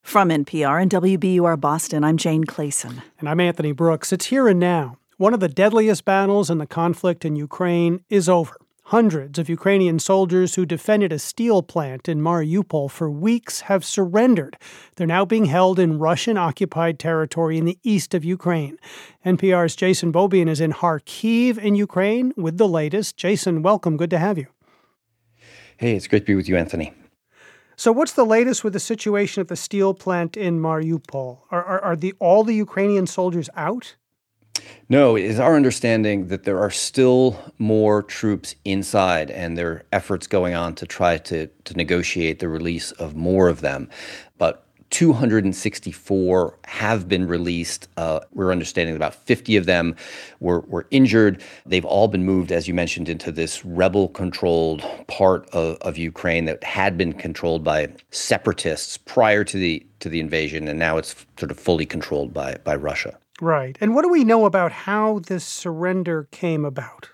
From NPR and WBUR Boston, I'm Jane Clayson. And I'm Anthony Brooks. It's here and now. One of the deadliest battles in the conflict in Ukraine is over. Hundreds of Ukrainian soldiers who defended a steel plant in Mariupol for weeks have surrendered. They're now being held in Russian-occupied territory in the east of Ukraine. NPR's Jason Beaubien is in Kharkiv in Ukraine with the latest. Jason, welcome. Good to have you. Hey, it's great to be with you, Anthony. So what's the latest with the situation at the steel plant in Mariupol? Are all the Ukrainian soldiers out? No, it is our understanding that there are still more troops inside, and there are efforts going on to try to negotiate the release of more of them. But 264 have been released. We're understanding about 50 of them were injured. They've all been moved, as you mentioned, into this rebel-controlled part of Ukraine that had been controlled by separatists prior to the invasion, and now it's sort of fully controlled by Russia. Right. And what do we know about how this surrender came about?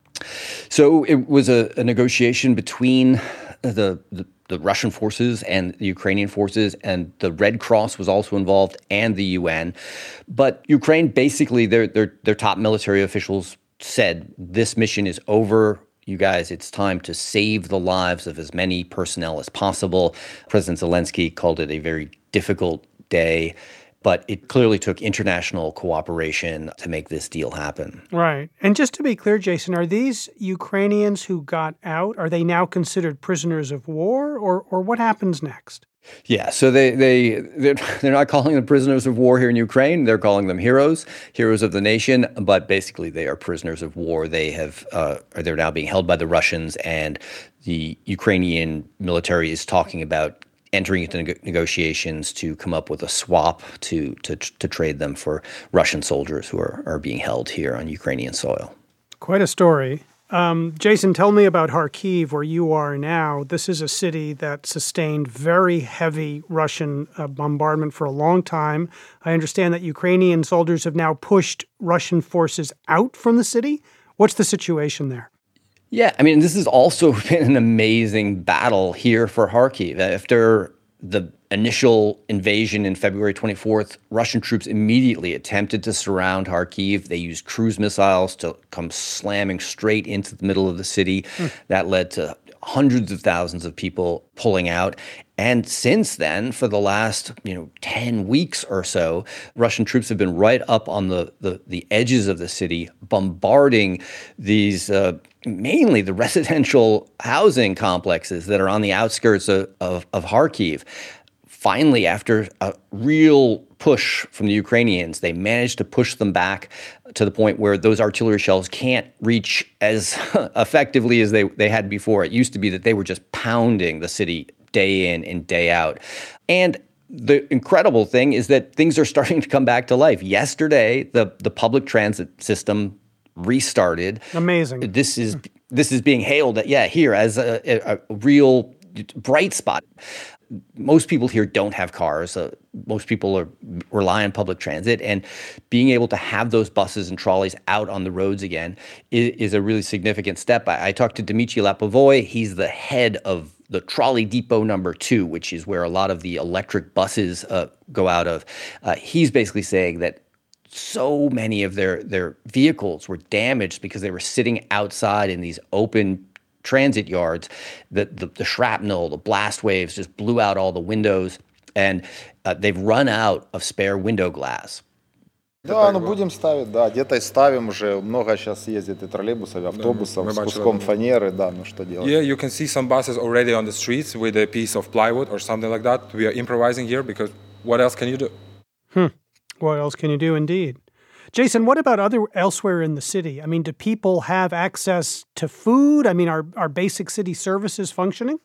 So it was a negotiation between the Russian forces and the Ukrainian forces, and the Red Cross was also involved, and the UN. But Ukraine, basically, their top military officials said, this mission is over. You guys, it's time to save the lives of as many personnel as possible. President Zelensky called it a very difficult day, but it clearly took international cooperation to make this deal happen. Right. And just to be clear, Jason, are these Ukrainians who got out, are they now considered prisoners of war, or what happens next? Yeah, so they're not calling them prisoners of war here in Ukraine. They're calling them heroes of the nation. But basically, they are prisoners of war. They're now being held by the Russians, and the Ukrainian military is talking about entering into negotiations to come up with a swap to trade them for Russian soldiers who are being held here on Ukrainian soil. Quite a story. Jason, tell me about Kharkiv, where you are now. This is a city that sustained very heavy Russian bombardment for a long time. I understand that Ukrainian soldiers have now pushed Russian forces out from the city. What's the situation there? Yeah, I mean, this has also been an amazing battle here for Kharkiv. After the initial invasion in February 24th, Russian troops immediately attempted to surround Kharkiv. They used cruise missiles to come slamming straight into the middle of the city. That led to hundreds of thousands of people pulling out. And since then, for the last 10 weeks or so, Russian troops have been right up on the edges of the city, bombarding these mainly the residential housing complexes that are on the outskirts of Kharkiv. Finally, after a real push from the Ukrainians, they managed to push them back to the point where those artillery shells can't reach as effectively as they had before. It used to be that they were just pounding the city day in and day out. And the incredible thing is that things are starting to come back to life. Yesterday, the public transit system restarted. Amazing. This is being hailed here as a real bright spot. Most people here don't have cars. Most people rely on public transit, and being able to have those buses and trolleys out on the roads again is a really significant step. I talked to Dmitry Lapovoy. He's the head of the trolley depot number 2, which is where a lot of the electric buses go out of. He's basically saying that so many of their vehicles were damaged because they were sitting outside in these open transit yards. The shrapnel, the blast waves just blew out all the windows, and they've run out of spare window glass. Да, будем ставить, да, где-то ставим уже, много сейчас ездит и троллейбусов, и автобусов с куском фанеры, да, ну что делать? Yeah, you can see some buses already on the streets with a piece of plywood or something like that. We are improvising here because what else can you do? What else can you do, indeed? Jason, what about elsewhere in the city? I mean, do people have access to food? I mean, are basic city services functioning?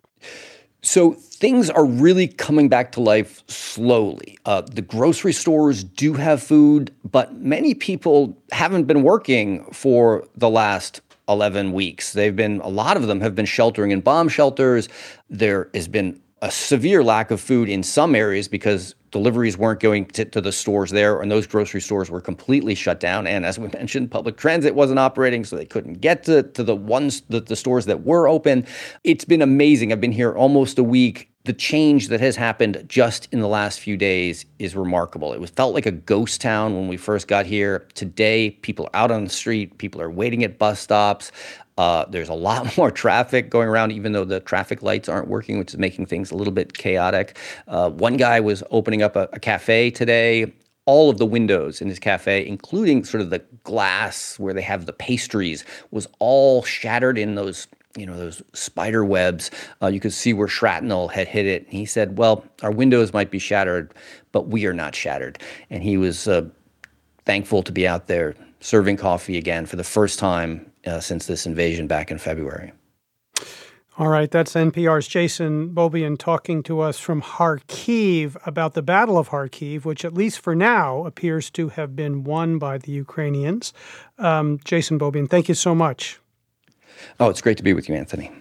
So things are really coming back to life slowly. The grocery stores do have food, but many people haven't been working for the last 11 weeks. A lot of them have been sheltering in bomb shelters. There has been a severe lack of food in some areas because deliveries weren't going to the stores there, and those grocery stores were completely shut down. And as we mentioned, public transit wasn't operating, so they couldn't get to the stores that were open. It's been amazing. I've been here almost a week. the change that has happened just in the last few days is remarkable. It felt like a ghost town when we first got here. Today, people are out on the street. People are waiting at bus stops. There's a lot more traffic going around, even though the traffic lights aren't working, which is making things a little bit chaotic. One guy was opening up a cafe today. All of the windows in his cafe, including sort of the glass where they have the pastries, was all shattered in those spider webs. You could see where shrapnel had hit it. And he said, well, our windows might be shattered, but we are not shattered. And he was thankful to be out there serving coffee again for the first time since this invasion back in February. All right, that's NPR's Jason Beaubien talking to us from Kharkiv about the Battle of Kharkiv, which at least for now appears to have been won by the Ukrainians. Jason Beaubien, thank you so much. Oh, it's great to be with you, Anthony.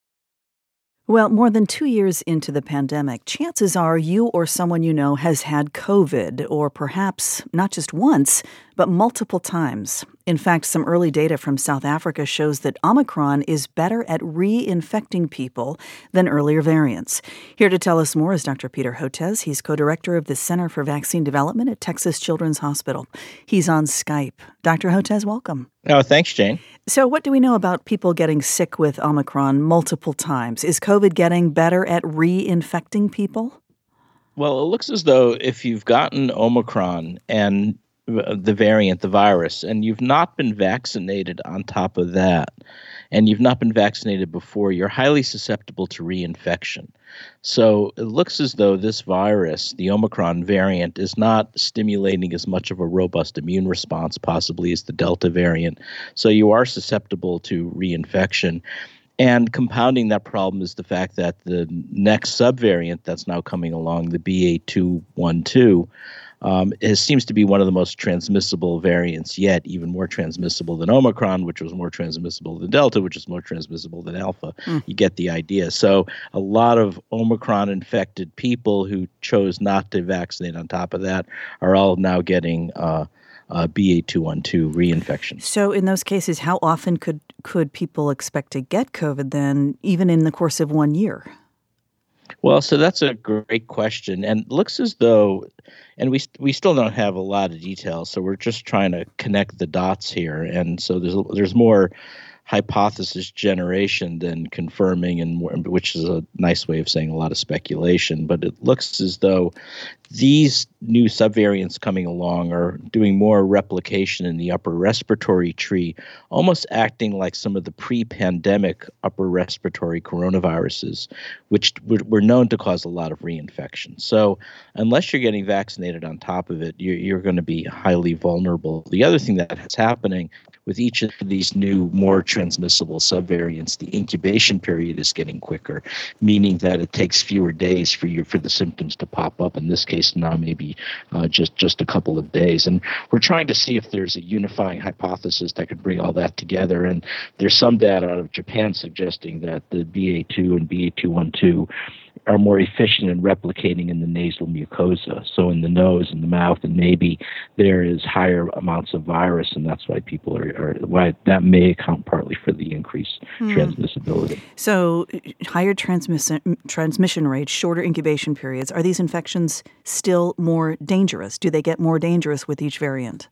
Well, more than 2 years into the pandemic, chances are you or someone you know has had COVID, or perhaps not just once, but multiple times. In fact, some early data from South Africa shows that Omicron is better at reinfecting people than earlier variants. Here to tell us more is Dr. Peter Hotez. He's co-director of the Center for Vaccine Development at Texas Children's Hospital. He's on Skype. Dr. Hotez, welcome. Oh, thanks, Jane. So what do we know about people getting sick with Omicron multiple times? Is COVID getting better at reinfecting people? Well, it looks as though if you've gotten Omicron and the variant, the virus, and you've not been vaccinated on top of that, and you've not been vaccinated before, you're highly susceptible to reinfection. So it looks as though this virus, the Omicron variant, is not stimulating as much of a robust immune response possibly as the Delta variant. So you are susceptible to reinfection. And compounding that problem is the fact that the next subvariant that's now coming along, the BA.2.12, seems to be one of the most transmissible variants yet, even more transmissible than Omicron, which was more transmissible than Delta, which is more transmissible than Alpha. You get the idea. So a lot of Omicron-infected people who chose not to vaccinate on top of that are all now getting BA.2.12 reinfection. So in those cases, how often could people expect to get COVID then, even in the course of 1 year? Well, so that's a great question, and it looks as though, and we still don't have a lot of details, so we're just trying to connect the dots here, and so there's more hypothesis generation than confirming, and more, which is a nice way of saying a lot of speculation. But it looks as though these new subvariants coming along are doing more replication in the upper respiratory tree, almost acting like some of the pre-pandemic upper respiratory coronaviruses, which were known to cause a lot of reinfection. So unless you're getting vaccinated on top of it, you're going to be highly vulnerable. The other thing that's happening with each of these new, more transmissible subvariants, the incubation period is getting quicker, meaning that it takes fewer days for the symptoms to pop up. In this case, now maybe just a couple of days. And we're trying to see if there's a unifying hypothesis that could bring all that together. And there's some data out of Japan suggesting that the BA.2 and BA.2.12 are more efficient in replicating in the nasal mucosa, so in the nose and the mouth, and maybe there is higher amounts of virus, and that's why people are why that may account partly for the increased transmissibility. So higher transmission rates, shorter incubation periods. Are these infections still more dangerous? Do they get more dangerous with each variant?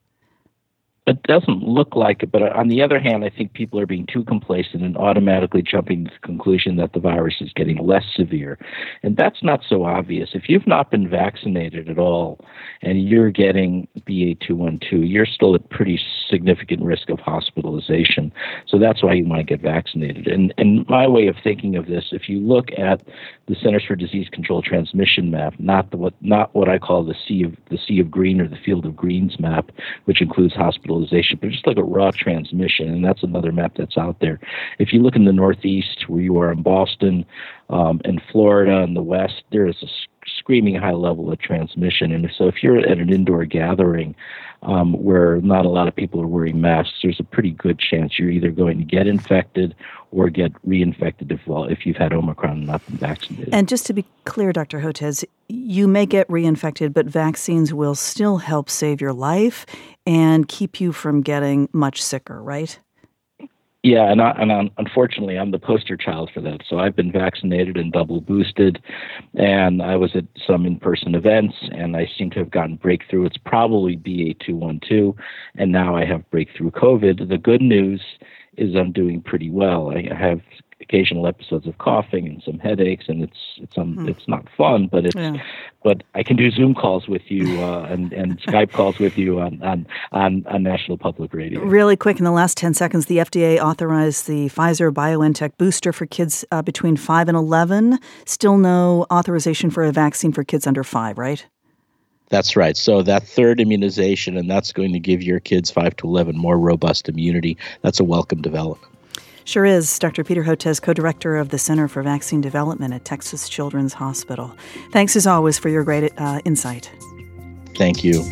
It doesn't look like it, but on the other hand, I think people are being too complacent and automatically jumping to the conclusion that the virus is getting less severe. And that's not so obvious. If you've not been vaccinated at all and you're getting BA.2.12, you're still at pretty significant risk of hospitalization. So that's why you want to get vaccinated. And my way of thinking of this, if you look at the Centers for Disease Control Transmission map, not what I call the sea of green or the field of greens map, which includes hospitalization, but just like a raw transmission, and that's another map that's out there. If you look in the Northeast, where you are in Boston, and Florida and the West, there is a screaming high level of transmission. And so if you're at an indoor gathering where not a lot of people are wearing masks, there's a pretty good chance you're either going to get infected or get reinfected if you've had Omicron and not been vaccinated. And just to be clear, Dr. Hotez, you may get reinfected, but vaccines will still help save your life and keep you from getting much sicker, right? Yeah, and unfortunately, I'm the poster child for that. So I've been vaccinated and double boosted, and I was at some in-person events, and I seem to have gotten breakthrough. It's probably BA.2.12, and now I have breakthrough COVID. The good news is I'm doing pretty well. I have occasional episodes of coughing and some headaches, and it's not fun, but but I can do Zoom calls with you and Skype calls with you on National Public Radio. Really quick, in the last 10 seconds, the FDA authorized the Pfizer-BioNTech booster for kids between 5 and 11. Still no authorization for a vaccine for kids under 5, right? That's right. So that third immunization, and that's going to give your kids 5 to 11 more robust immunity. That's a welcome development. Sure is. Dr. Peter Hotez, co-director of the Center for Vaccine Development at Texas Children's Hospital. Thanks, as always, for your great insight. Thank you.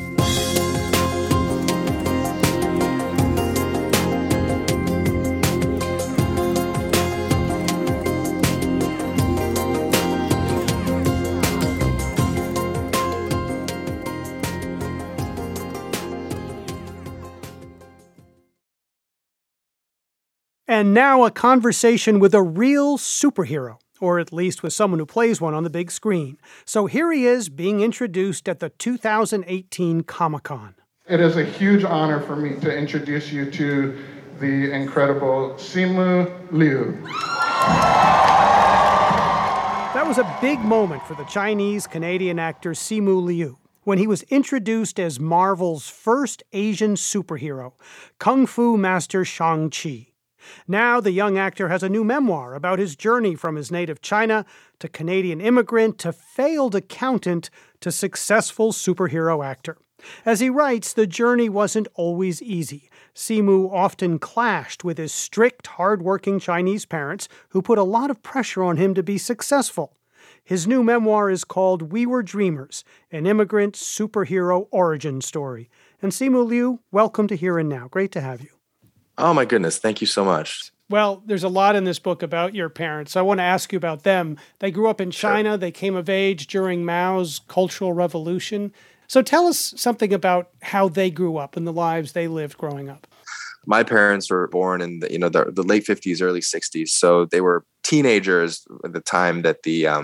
And now a conversation with a real superhero, or at least with someone who plays one on the big screen. So here he is being introduced at the 2018 Comic-Con. It is a huge honor for me to introduce you to the incredible Simu Liu. That was a big moment for the Chinese-Canadian actor Simu Liu when he was introduced as Marvel's first Asian superhero, Kung Fu Master Shang-Chi. Now, the young actor has a new memoir about his journey from his native China to Canadian immigrant to failed accountant to successful superhero actor. As he writes, the journey wasn't always easy. Simu often clashed with his strict, hard-working Chinese parents who put a lot of pressure on him to be successful. His new memoir is called We Were Dreamers, an immigrant superhero origin story. And Simu Liu, welcome to Here and Now. Great to have you. Oh, my goodness. Thank you so much. Well, there's a lot in this book about your parents. I want to ask you about them. They grew up in China. Sure. They came of age during Mao's Cultural Revolution. So tell us something about how they grew up and the lives they lived growing up. My parents were born in the late 50s, early 60s. So they were teenagers at the time that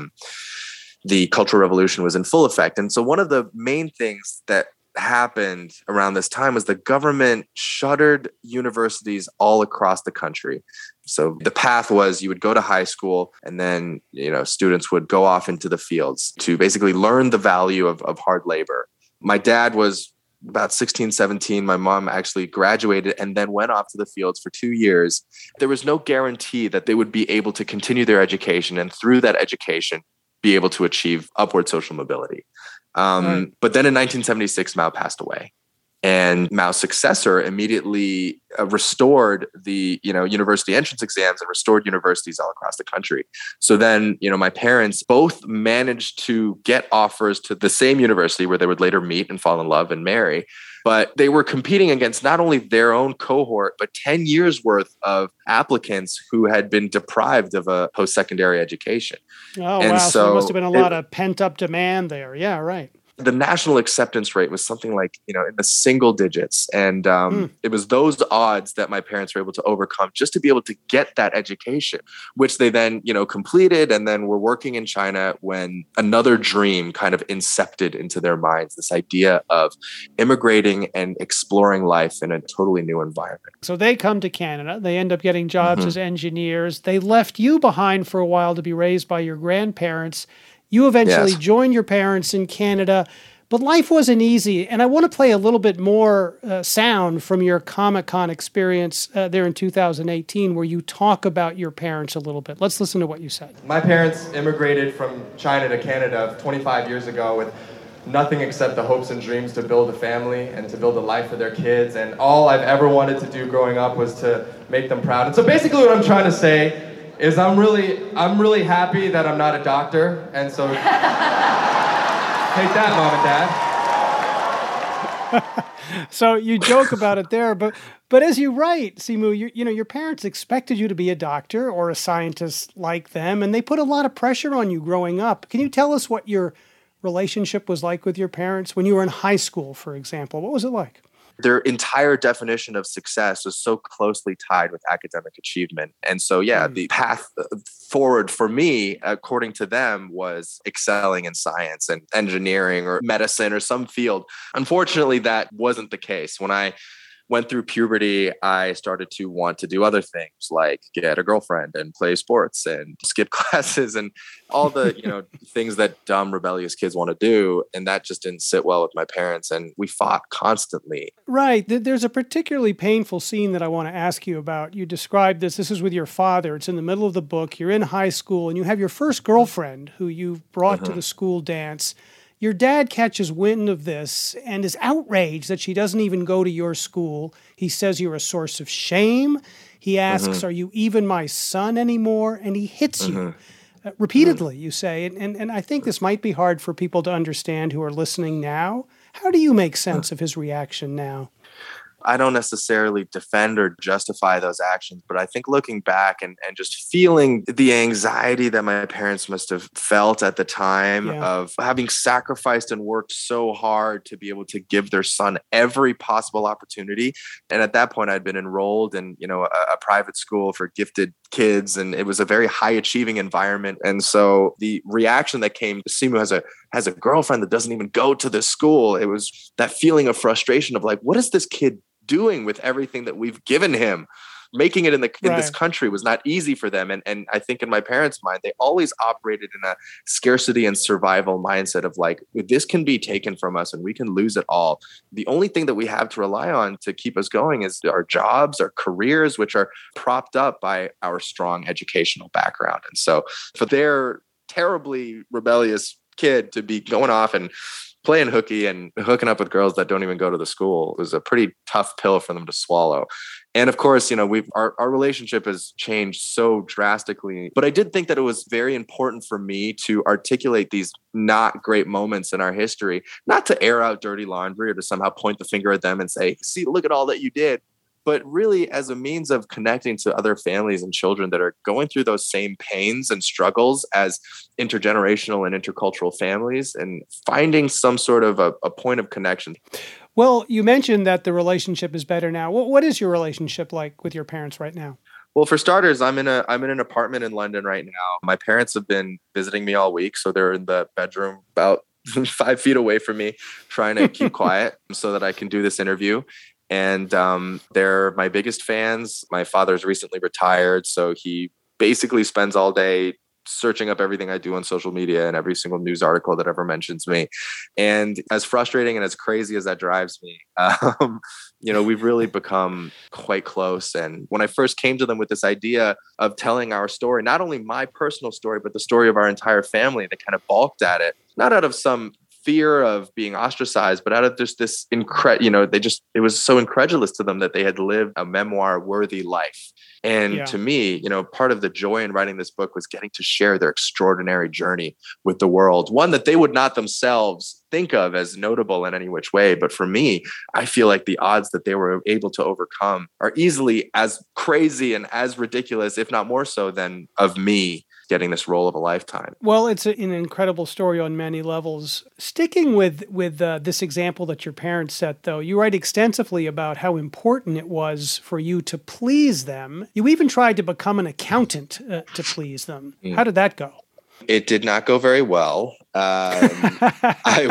the Cultural Revolution was in full effect. And so one of the main things that happened around this time was the government shuttered universities all across the country. So the path was you would go to high school and then, students would go off into the fields to basically learn the value of hard labor. My dad was about 16, 17. My mom actually graduated and then went off to the fields for 2 years. There was no guarantee that they would be able to continue their education and through that education be able to achieve upward social mobility. Right. But then in 1976, Mao passed away. And Mao's successor immediately restored the, university entrance exams and restored universities all across the country. So then, my parents both managed to get offers to the same university where they would later meet and fall in love and marry. But they were competing against not only their own cohort, but 10 years worth of applicants who had been deprived of a post-secondary education. Oh, and wow. So there must have been a lot of pent-up demand there. Yeah, right. The national acceptance rate was something like, in the single digits. And it was those odds that my parents were able to overcome just to be able to get that education, which they then, completed and then were working in China when another dream kind of incepted into their minds, this idea of immigrating and exploring life in a totally new environment. So they come to Canada. They end up getting jobs as engineers. They left you behind for a while to be raised by your grandparents. You eventually joined your parents in Canada, but life wasn't easy. And I want to play a little bit more sound from your Comic-Con experience there in 2018, where you talk about your parents a little bit. Let's listen to what you said. My parents immigrated from China to Canada 25 years ago with nothing except the hopes and dreams to build a family and to build a life for their kids. And all I've ever wanted to do growing up was to make them proud. And so basically what I'm trying to say is I'm really happy that I'm not a doctor, and so take that, Mom and Dad. So you joke about it there, but as you write, Simu, your parents expected you to be a doctor or a scientist like them, and they put a lot of pressure on you growing up. Can you tell us what your relationship was like with your parents when you were in high school, for example? What was it like? their entire definition of success is so closely tied with academic achievement. And so, the path forward for me, according to them, was excelling in science and engineering or medicine or some field. Unfortunately, that wasn't the case. When I went through puberty, I started to want to do other things like get a girlfriend and play sports and skip classes and all the, things that dumb, rebellious kids want to do. And that just didn't sit well with my parents. And we fought constantly. Right. There's a particularly painful scene that I want to ask you about. You described this. This is with your father. It's in the middle of the book. You're in high school and you have your first girlfriend who you brought to the school dance. Your dad catches wind of this and is outraged that she doesn't even go to your school. He says you're a source of shame. He asks, are you even my son anymore? And he hits you repeatedly, you say. And I think this might be hard for people to understand who are listening now. How do you make sense of his reaction now? I don't necessarily defend or justify those actions, but I think looking back and just feeling the anxiety that my parents must have felt at the time of having sacrificed and worked so hard to be able to give their son every possible opportunity. And at that point, I'd been enrolled in, a private school for gifted kids, and it was a very high achieving environment. And so the reaction that came, Simu has a girlfriend that doesn't even go to this school. It was that feeling of frustration of like, what is this kid doing with everything that we've given him? Making it in this country was not easy for them. And I think in my parents' mind, they always operated in a scarcity and survival mindset of like, this can be taken from us and we can lose it all. The only thing that we have to rely on to keep us going is our jobs, our careers, which are propped up by our strong educational background. And so for their terribly rebellious kid to be going off and playing hooky and hooking up with girls that don't even go to the school was a pretty tough pill for them to swallow. And of course, our relationship has changed so drastically. But I did think that it was very important for me to articulate these not great moments in our history, not to air out dirty laundry or to somehow point the finger at them and say, see, look at all that you did. But really as a means of connecting to other families and children that are going through those same pains and struggles as intergenerational and intercultural families and finding some sort of a point of connection. Well, you mentioned that the relationship is better now. What is your relationship like with your parents right now? Well, for starters, I'm in an apartment in London right now. My parents have been visiting me all week, so they're in the bedroom about 5 feet away from me, trying to keep quiet so that I can do this interview. And they're my biggest fans. My father's recently retired, so he basically spends all day searching up everything I do on social media and every single news article that ever mentions me. And as frustrating and as crazy as that drives me, we've really become quite close. And when I first came to them with this idea of telling our story, not only my personal story, but the story of our entire family, they kind of balked at it, not out of some fear of being ostracized, but out of just this it was so incredulous to them that they had lived a memoir worthy life. And to me, part of the joy in writing this book was getting to share their extraordinary journey with the world, one that they would not themselves think of as notable in any which way. But for me, I feel like the odds that they were able to overcome are easily as crazy and as ridiculous, if not more so, than of me getting this role of a lifetime. Well, it's an incredible story on many levels. Sticking with this example that your parents set, though, you write extensively about how important it was for you to please them. You even tried to become an accountant to please them. How did that go? It did not go very well. I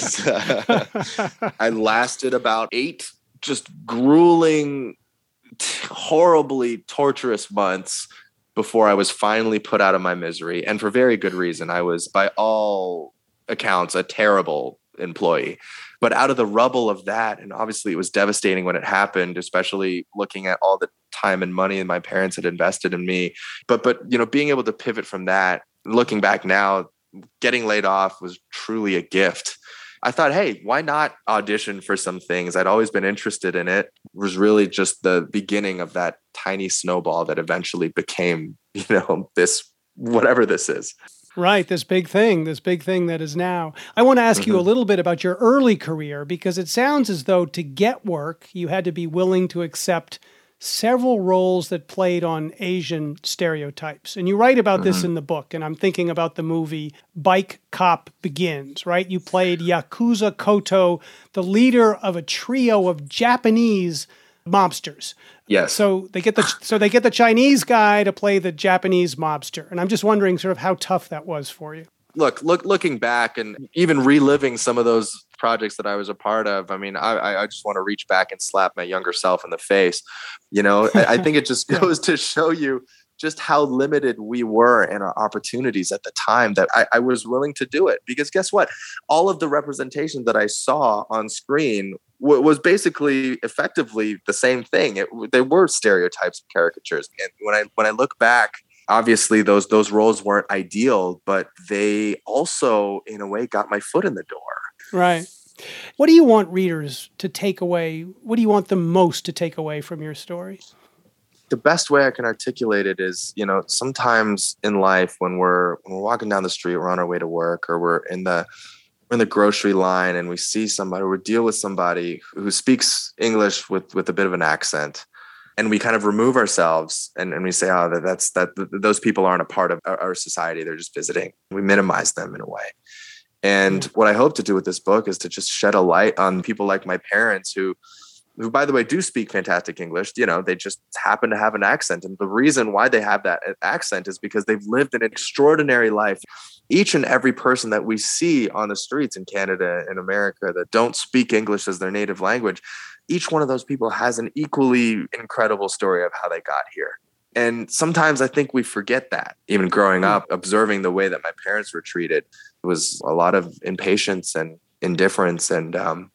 lasted about 8 just grueling, horribly torturous months before I was finally put out of my misery, and for very good reason. I was, by all accounts, a terrible employee. But out of the rubble of that, and obviously it was devastating when it happened, especially looking at all the time and money my parents had invested in me. But being able to pivot from that, looking back now, getting laid off was truly a gift. I thought, hey, why not audition for some things? I'd always been interested in it. It was really just the beginning of that tiny snowball that eventually became, this, whatever this is. Right, this big thing that is now. I want to ask you a little bit about your early career, because it sounds as though to get work, you had to be willing to accept several roles that played on Asian stereotypes. And you write about this in the book, and I'm thinking about the movie Bike Cop Begins, right? You played Yakuza Koto, the leader of a trio of Japanese mobsters. Yes. So they get the Chinese guy to play the Japanese mobster. And I'm just wondering sort of how tough that was for you. Looking back and even reliving some of those projects that I was a part of, I mean, I just want to reach back and slap my younger self in the face. You know, I think it just goes to show you just how limited we were in our opportunities at the time that I was willing to do it. Because guess what? All of the representation that I saw on screen was basically effectively the same thing. They were stereotypes and caricatures. And when I look back, obviously those roles weren't ideal, but they also, in a way, got my foot in the door. Right. What do you want readers to take away? What do you want them most to take away from your story? The best way I can articulate it is, you know, sometimes in life when we're walking down the street, we're on our way to work, or we're in the grocery line and we see somebody, or we deal with somebody who speaks English with a bit of an accent. And we kind of remove ourselves and we say, those people aren't a part of our society. They're just visiting. We minimize them in a way. And what I hope to do with this book is to just shed a light on people like my parents who, by the way, do speak fantastic English. You know, they just happen to have an accent. And the reason why they have that accent is because they've lived an extraordinary life. Each and every person that we see on the streets in Canada and America that don't speak English as their native language, each one of those people has an equally incredible story of how they got here. And sometimes I think we forget that. Even growing up, observing the way that my parents were treated, it was a lot of impatience and indifference. And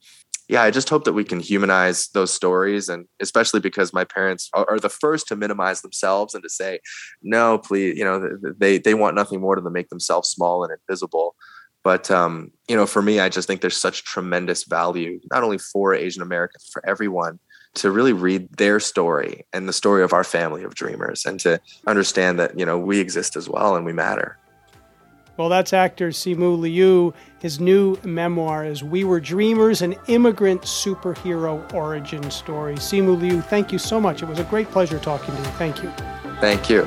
I just hope that we can humanize those stories. And especially because my parents are the first to minimize themselves and to say, no, please, you know, they want nothing more than to make themselves small and invisible. But, you know, for me, I just think there's such tremendous value, not only for Asian Americans, for everyone, to really read their story and the story of our family of dreamers and to understand that, you know, we exist as well and we matter. Well, that's actor Simu Liu. His new memoir is We Were Dreamers, an immigrant superhero origin story. Simu Liu, thank you so much. It was a great pleasure talking to you. Thank you. Thank you.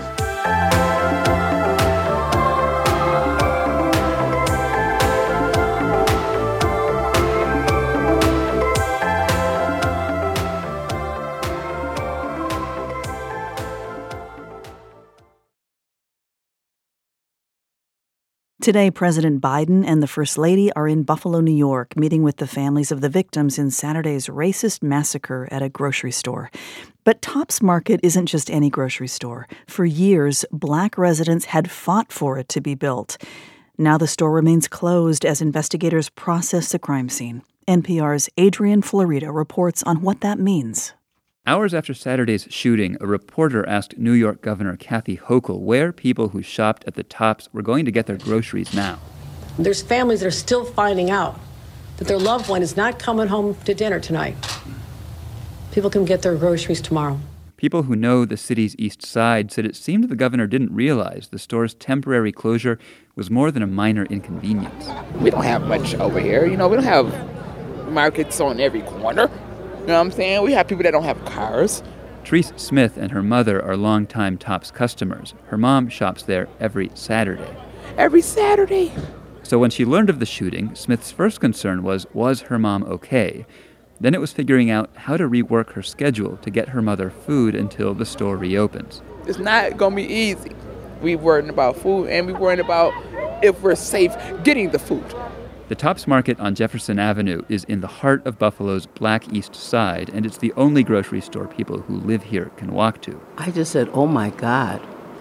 Today, President Biden and the First Lady are in Buffalo, New York, meeting with the families of the victims in Saturday's racist massacre at a grocery store. But Tops Market isn't just any grocery store. For years, Black residents had fought for it to be built. Now the store remains closed as investigators process the crime scene. NPR's Adrian Florida reports on what that means. Hours after Saturday's shooting, a reporter asked New York Governor Kathy Hochul where people who shopped at the Tops were going to get their groceries now. There's families that are still finding out that their loved one is not coming home to dinner tonight. People can get their groceries tomorrow. People who know the city's east side said it seemed the governor didn't realize the store's temporary closure was more than a minor inconvenience. We don't have much over here. You know, we don't have markets on every corner. You know what I'm saying? We have people that don't have cars. Therese Smith and her mother are longtime Tops customers. Her mom shops there every Saturday. Every Saturday? So when she learned of the shooting, Smith's first concern was her mom okay? Then it was figuring out how to rework her schedule to get her mother food until the store reopens. It's not going to be easy. We're worrying about food, and we're worrying about if we're safe getting the food. The Tops Market on Jefferson Avenue is in the heart of Buffalo's Black East Side, and it's the only grocery store people who live here can walk to. I just said, oh my God,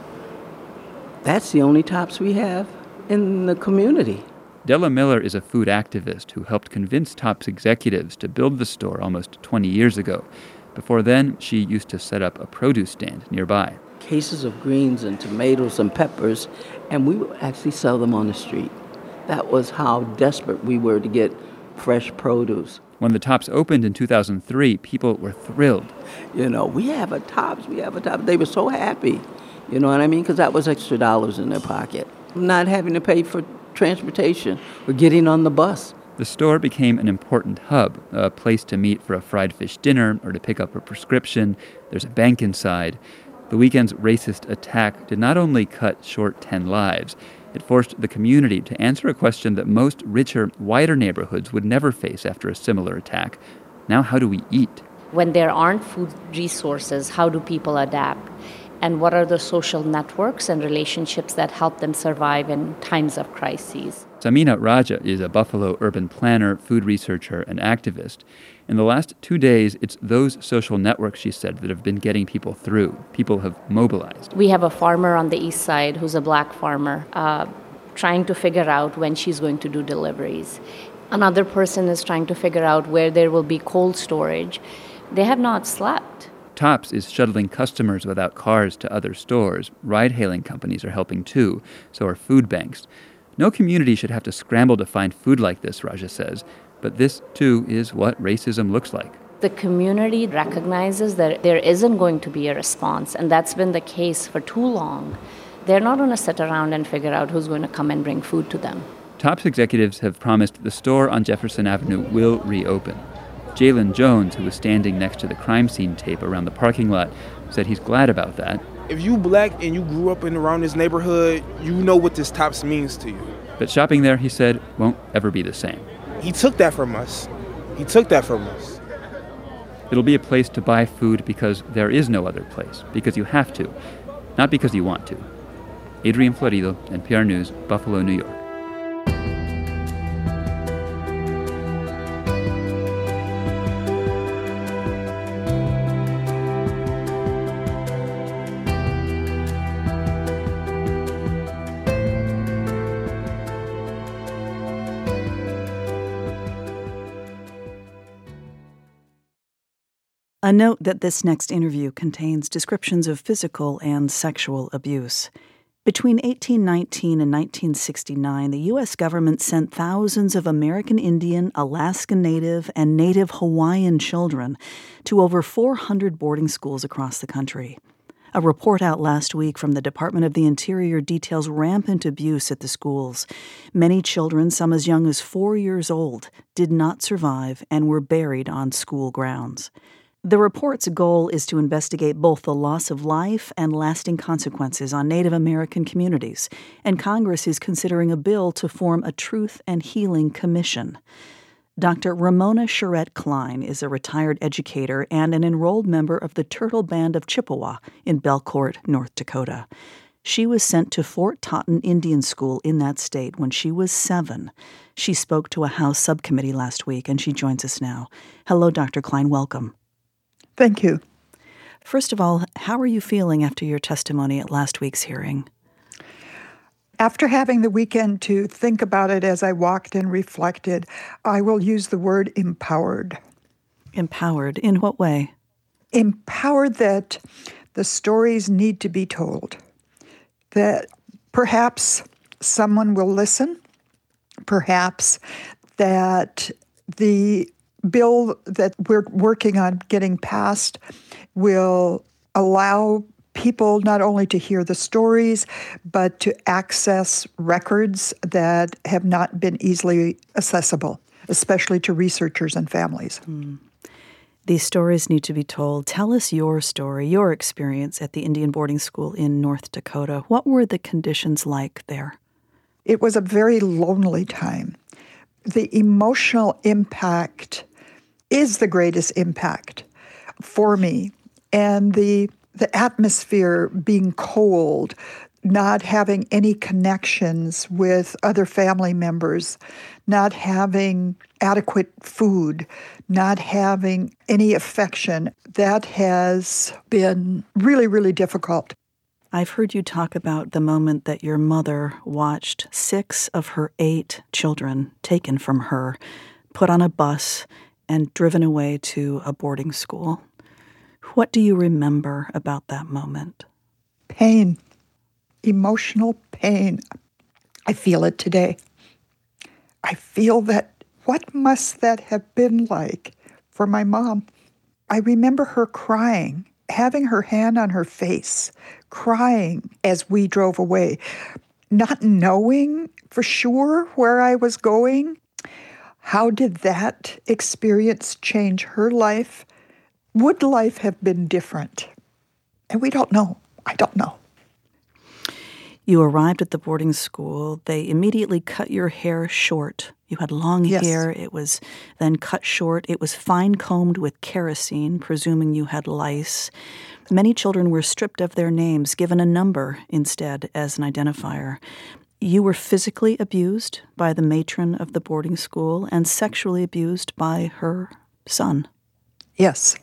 that's the only Tops we have in the community. Della Miller is a food activist who helped convince Tops executives to build the store almost 20 years ago. Before then, she used to set up a produce stand nearby. Cases of greens and tomatoes and peppers, and we would actually sell them on the street. That was how desperate we were to get fresh produce. When the Tops opened in 2003, people were thrilled. You know, we have a Tops. They were so happy, you know what I mean? Because that was extra dollars in their pocket. Not having to pay for transportation or getting on the bus. The store became an important hub, a place to meet for a fried fish dinner or to pick up a prescription. There's a bank inside. The weekend's racist attack did not only cut short 10 lives, it forced the community to answer a question that most richer, whiter neighborhoods would never face after a similar attack. Now, how do we eat? When there aren't food resources, how do people adapt? And what are the social networks and relationships that help them survive in times of crises? Samina Raja is a Buffalo urban planner, food researcher, and activist. In the last 2 days, it's those social networks, she said, that have been getting people through. People have mobilized. We have a farmer on the east side who's a black farmer trying to figure out when she's going to do deliveries. Another person is trying to figure out where there will be cold storage. They have not slept. Tops is shuttling customers without cars to other stores. Ride-hailing companies are helping too, so are food banks. No community should have to scramble to find food like this, Raja says. But this, too, is what racism looks like. The community recognizes that there isn't going to be a response, and that's been the case for too long. They're not going to sit around and figure out who's going to come and bring food to them. Tops executives have promised the store on Jefferson Avenue will reopen. Jalen Jones, who was standing next to the crime scene tape around the parking lot, said he's glad about that. If you black and you grew up in around this neighborhood, you know what this Tops means to you. But shopping there, he said, won't ever be the same. He took that from us. It'll be a place to buy food because there is no other place, because you have to, not because you want to. Adrian Florido, NPR News, Buffalo, New York. A note that this next interview contains descriptions of physical and sexual abuse. Between 1819 and 1969, the U.S. government sent thousands of American Indian, Alaskan Native, and Native Hawaiian children to over 400 boarding schools across the country. A report out last week from the Department of the Interior details rampant abuse at the schools. Many children, some as young as 4 years old, did not survive and were buried on school grounds. The report's goal is to investigate both the loss of life and lasting consequences on Native American communities, and Congress is considering a bill to form a Truth and Healing Commission. Dr. Ramona Charette Klein is a retired educator and an enrolled member of the Turtle Band of Chippewa in Belcourt, North Dakota. She was sent to Fort Totten Indian School in that state when she was 7. She spoke to a House subcommittee last week, and she joins us now. Hello, Dr. Klein. Welcome. Thank you. First of all, how are you feeling after your testimony at last week's hearing? After having the weekend to think about it as I walked and reflected, I will use the word empowered. Empowered? In what way? Empowered that the stories need to be told, that perhaps someone will listen, perhaps that the bill that we're working on getting passed will allow people not only to hear the stories, but to access records that have not been easily accessible, especially to researchers and families. These stories need to be told. Tell us your story, your experience at the Indian boarding school in North Dakota. What were the conditions like there? It was a very lonely time. The emotional impact is the greatest impact for me. And the atmosphere being cold, not having any connections with other family members, not having adequate food, not having any affection, that has been really, really difficult. I've heard you talk about the moment that your mother watched 6 of her 8 children taken from her, put on a bus, and driven away to a boarding school. What do you remember about that moment? Pain. Emotional pain. I feel it today. I feel that, what must that have been like for my mom? I remember her crying, having her hand on her face, crying as we drove away, not knowing for sure where I was going. How did that experience change her life? Would life have been different? And we don't know. I don't know. You arrived at the boarding school. They immediately cut your hair short. You had long hair. It was then cut short. It was fine-combed with kerosene, presuming you had lice. Many children were stripped of their names, given a number instead as an identifier. You were physically abused by the matron of the boarding school and sexually abused by her son. Yes.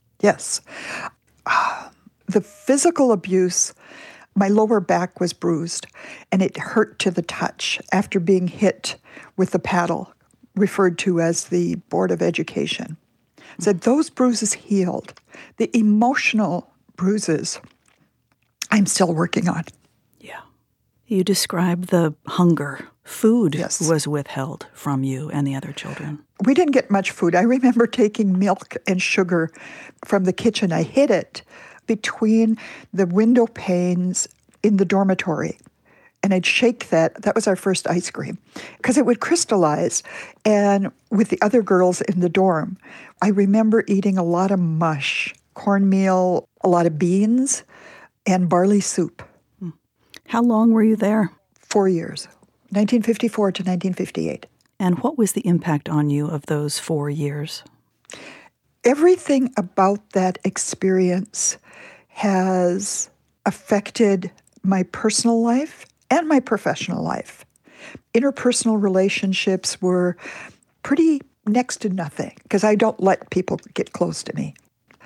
The physical abuse, my lower back was bruised, and it hurt to the touch after being hit with the paddle, referred to as the Board of Education. Said those bruises healed. The emotional bruises, I'm still working on. Yeah. You described the hunger. Food was withheld from you and the other children. We didn't get much food. I remember taking milk and sugar from the kitchen. I hid it between the window panes in the dormitory. And I'd shake that. That was our first ice cream. Because it would crystallize. And with the other girls in the dorm, I remember eating a lot of mush, cornmeal, a lot of beans, and barley soup. How long were you there? 4 years, 1954 to 1958. And what was the impact on you of those 4 years? Everything about that experience has affected my personal life and my professional life. Interpersonal relationships were pretty next to nothing because I don't let people get close to me.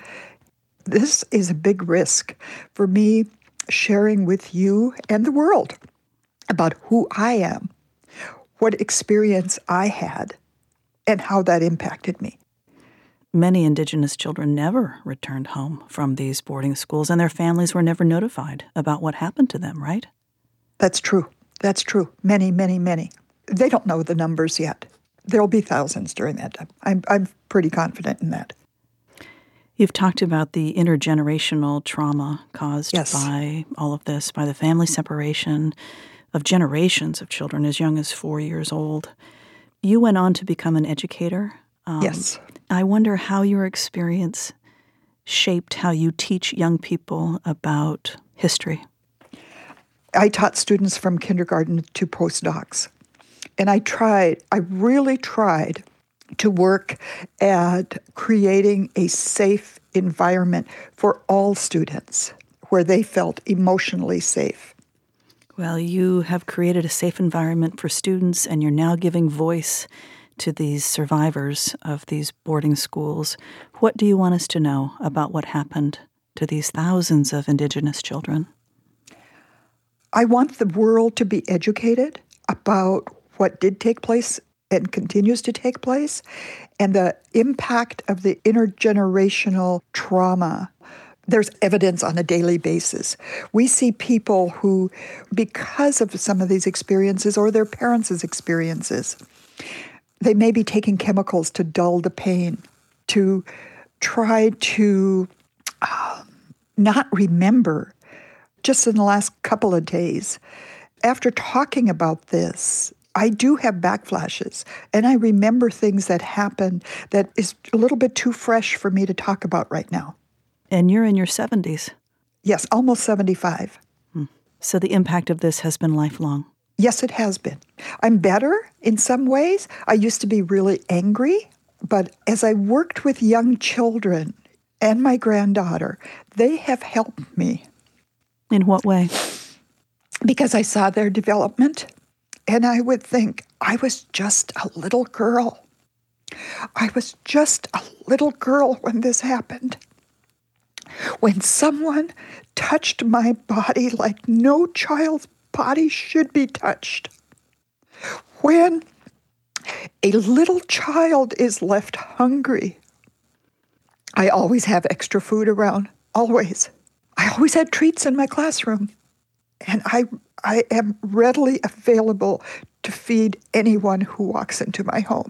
This is a big risk for me sharing with you and the world about who I am, what experience I had, and how that impacted me. Many Indigenous children never returned home from these boarding schools, and their families were never notified about what happened to them, right? That's true. That's true. Many, many, many. They don't know the numbers yet. There'll be thousands during that time. I'm pretty confident in that. You've talked about the intergenerational trauma caused by all of this, by the family separation of generations of children as young as 4 years old. You went on to become an educator. Yes. I wonder how your experience shaped how you teach young people about history. I taught students from kindergarten to postdocs. And I really tried to work at creating a safe environment for all students where they felt emotionally safe. Well, you have created a safe environment for students, and you're now giving voice to these survivors of these boarding schools. What do you want us to know about what happened to these thousands of Indigenous children? I want the world to be educated about what did take place and continues to take place, and the impact of the intergenerational trauma. There's evidence on a daily basis. We see people who, because of some of these experiences or their parents' experiences, they may be taking chemicals to dull the pain, to try to not remember. Just in the last couple of days, after talking about this, I do have backflashes, and I remember things that happened that is a little bit too fresh for me to talk about right now. And you're in your 70s. Yes, almost 75. So the impact of this has been lifelong. Yes, it has been. I'm better in some ways. I used to be really angry, but as I worked with young children and my granddaughter, they have helped me. In what way? Because I saw their development, and I would think, I was just a little girl. I was just a little girl when this happened. When someone touched my body like no child's body should be touched. When a little child is left hungry, I always have extra food around, always. I always had treats in my classroom, and I am readily available to feed anyone who walks into my home.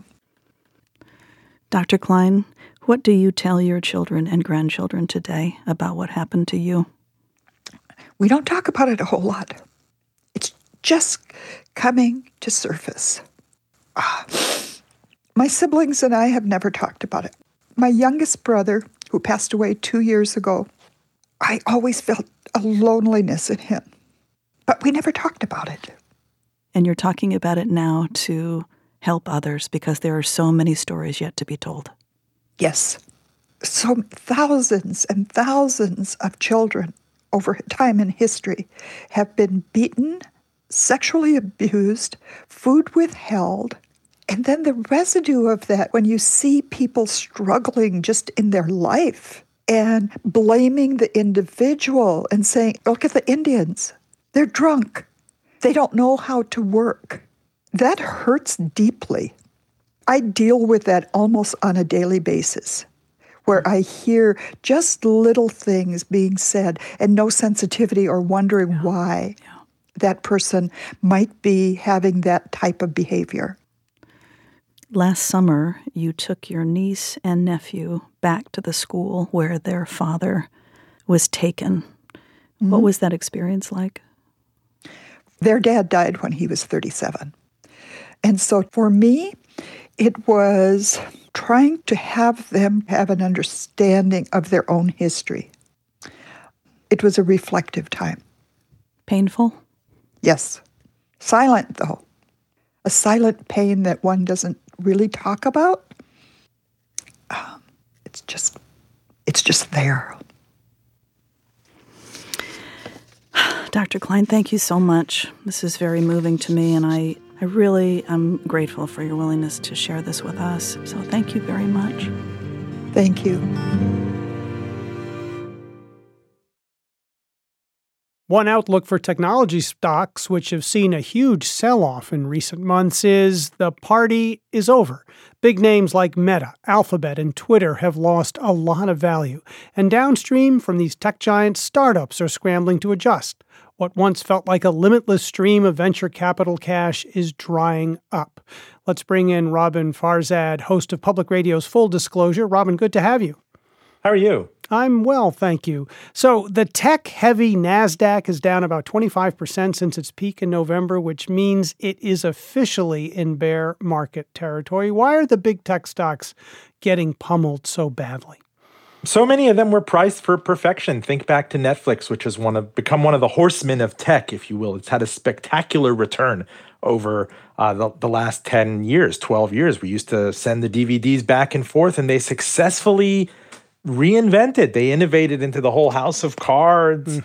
Dr. Klein, what do you tell your children and grandchildren today about what happened to you? We don't talk about it a whole lot. It's just coming to surface. My siblings and I have never talked about it. My youngest brother, who passed away 2 years ago, I always felt a loneliness in him. But we never talked about it. And you're talking about it now to help others because there are so many stories yet to be told. Yes. So thousands and thousands of children over time in history have been beaten, sexually abused, food withheld, and then the residue of that when you see people struggling just in their life and blaming the individual and saying, look at the Indians, they're drunk, they don't know how to work. That hurts deeply. I deal with that almost on a daily basis, where I hear just little things being said and no sensitivity or wondering why that person might be having that type of behavior. Last summer, you took your niece and nephew back to the school where their father was taken. Mm-hmm. What was that experience like? Their dad died when he was 37. And so for me, it was trying to have them have an understanding of their own history. It was a reflective time. Painful? Yes. Silent, though. A silent pain that one doesn't really talk about. It's just there. Dr. Klein, thank you so much. This is very moving to me, and I really am grateful for your willingness to share this with us. So thank you very much. Thank you. One outlook for technology stocks, which have seen a huge sell-off in recent months, is the party is over. Big names like Meta, Alphabet, and Twitter have lost a lot of value. And downstream from these tech giants, startups are scrambling to adjust. What once felt like a limitless stream of venture capital cash is drying up. Let's bring in Robin Farzad, host of Public Radio's Full Disclosure. Robin, good to have you. How are you? I'm well, thank you. So the tech-heavy NASDAQ is down about 25% since its peak in November, which means it is officially in bear market territory. Why are the big tech stocks getting pummeled so badly? So many of them were priced for perfection. Think back to Netflix, which has become one of the horsemen of tech, if you will. It's had a spectacular return over the last 10 years, 12 years. We used to send the DVDs back and forth, and they successfully reinvented. They innovated into the whole house of cards.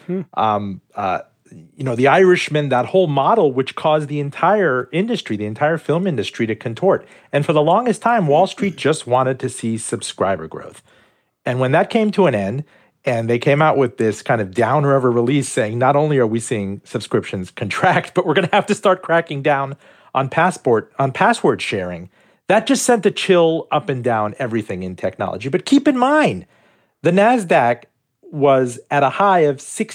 Mm-hmm. The Irishman, that whole model, which caused the entire industry, the entire film industry to contort. And for the longest time, Wall Street just wanted to see subscriber growth. And when that came to an end, and they came out with this kind of downer of a release saying, not only are we seeing subscriptions contract, but we're going to have to start cracking down on password sharing. That just sent a chill up and down everything in technology. But keep in mind, the NASDAQ was at a high of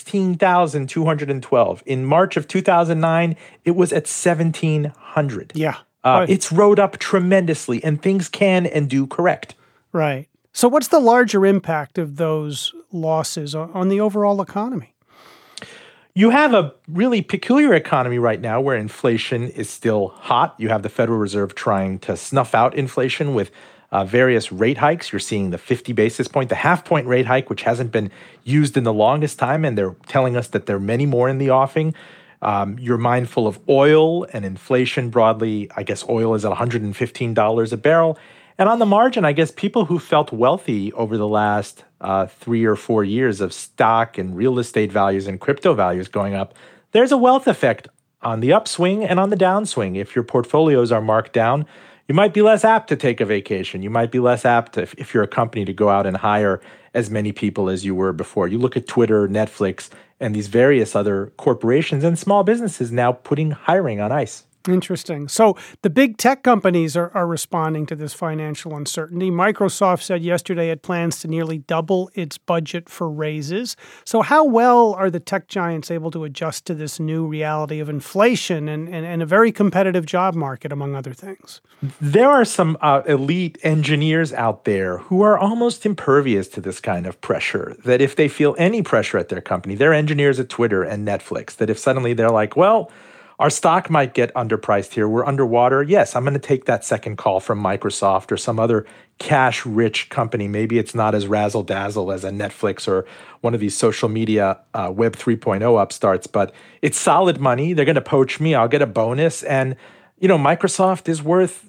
16,212. In March of 2009, it was at 1,700. Yeah. It's rode up tremendously, and things can and do correct. Right. So what's the larger impact of those losses on the overall economy? You have a really peculiar economy right now where inflation is still hot. You have the Federal Reserve trying to snuff out inflation with various rate hikes. You're seeing the 50 basis point, the half-point rate hike, which hasn't been used in the longest time, and they're telling us that there are many more in the offing. You're mindful of oil and inflation broadly. I guess oil is at $115 a barrel. And on the margin, I guess people who felt wealthy over the last 3 or 4 years of stock and real estate values and crypto values going up, there's a wealth effect on the upswing and on the downswing. If your portfolios are marked down, you might be less apt to take a vacation. You might be less apt, if you're a company, to go out and hire as many people as you were before. You look at Twitter, Netflix, and these various other corporations and small businesses now putting hiring on ice. Interesting. So the big tech companies are responding to this financial uncertainty. Microsoft said yesterday it plans to nearly double its budget for raises. So how well are the tech giants able to adjust to this new reality of inflation and a very competitive job market, among other things? There are some elite engineers out there who are almost impervious to this kind of pressure, that if they feel any pressure at their company, they're engineers at Twitter and Netflix, that if suddenly they're like, well, our stock might get underpriced here. We're underwater. Yes, I'm going to take that second call from Microsoft or some other cash-rich company. Maybe it's not as razzle-dazzle as a Netflix or one of these social media Web 3.0 upstarts, but it's solid money. They're going to poach me. I'll get a bonus. And, Microsoft is worth,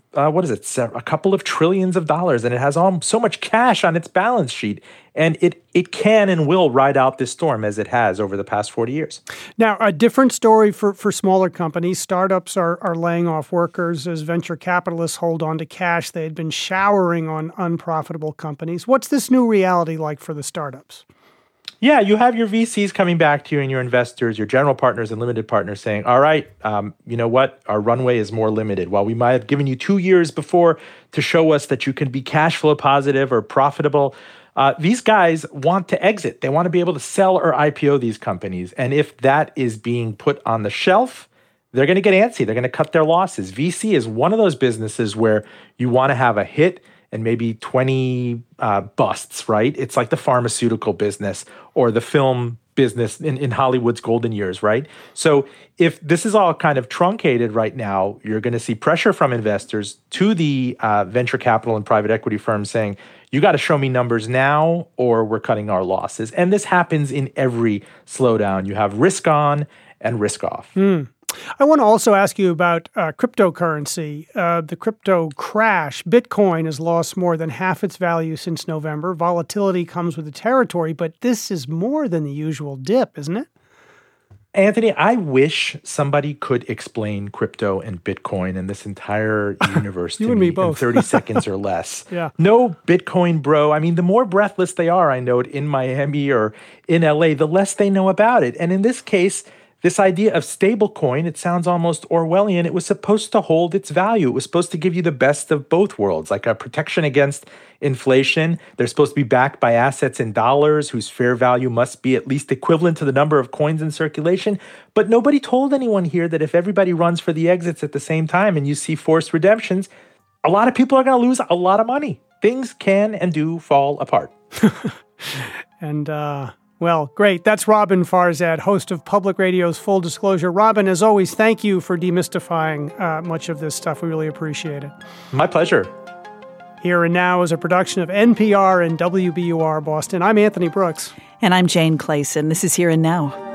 a couple of trillions of dollars, and it has so much cash on its balance sheet. And it can and will ride out this storm as it has over the past 40 years. Now, a different story for smaller companies. Startups are laying off workers as venture capitalists hold on to cash they had been showering on unprofitable companies. What's this new reality like for the startups? Yeah, you have your VCs coming back to you and your investors, your general partners and limited partners saying, all right, you know what? Our runway is more limited. While we might have given you 2 years before to show us that you can be cash flow positive or profitable, these guys want to exit. They want to be able to sell or IPO these companies. And if that is being put on the shelf, they're going to get antsy. They're going to cut their losses. VC is one of those businesses where you want to have a hit and maybe 20 busts, right? It's like the pharmaceutical business or the film business in Hollywood's golden years, right? So if this is all kind of truncated right now, you're going to see pressure from investors to the venture capital and private equity firms saying, you got to show me numbers now or we're cutting our losses. And this happens in every slowdown. You have risk on and risk off. I want to also ask you about cryptocurrency. The crypto crash. Bitcoin has lost more than half its value since November. Volatility comes with the territory, but this is more than the usual dip, isn't it? Anthony, I wish somebody could explain crypto and Bitcoin and this entire universe to me in 30 seconds or less. Yeah. No Bitcoin bro. I mean, the more breathless they are, I know it, in Miami or in LA, the less they know about it. And in this case, this idea of stablecoin, it sounds almost Orwellian. It was supposed to hold its value. It was supposed to give you the best of both worlds, like a protection against inflation. They're supposed to be backed by assets in dollars whose fair value must be at least equivalent to the number of coins in circulation. But nobody told anyone here that if everybody runs for the exits at the same time and you see forced redemptions, a lot of people are going to lose a lot of money. Things can and do fall apart. And, well, great. That's Robin Farzad, host of Public Radio's Full Disclosure. Robin, as always, thank you for demystifying much of this stuff. We really appreciate it. My pleasure. Here and Now is a production of NPR and WBUR Boston. I'm Anthony Brooks. And I'm Jane Clayson. This is Here and Now.